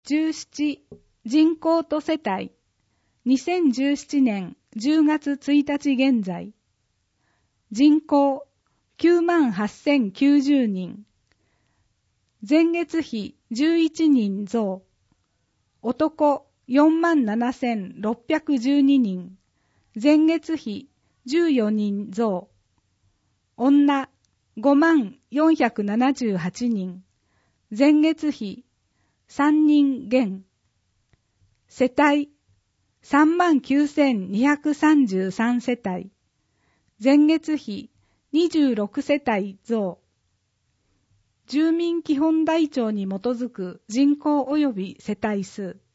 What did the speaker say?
17人口と世帯2017年10月1日現在人口 98,090 人前月比11人増男 47,612 人前月比14人増女 54,478 人前月比3人減世帯 39,233 世帯前月比26世帯増住民基本台帳に基づく人口及び世帯数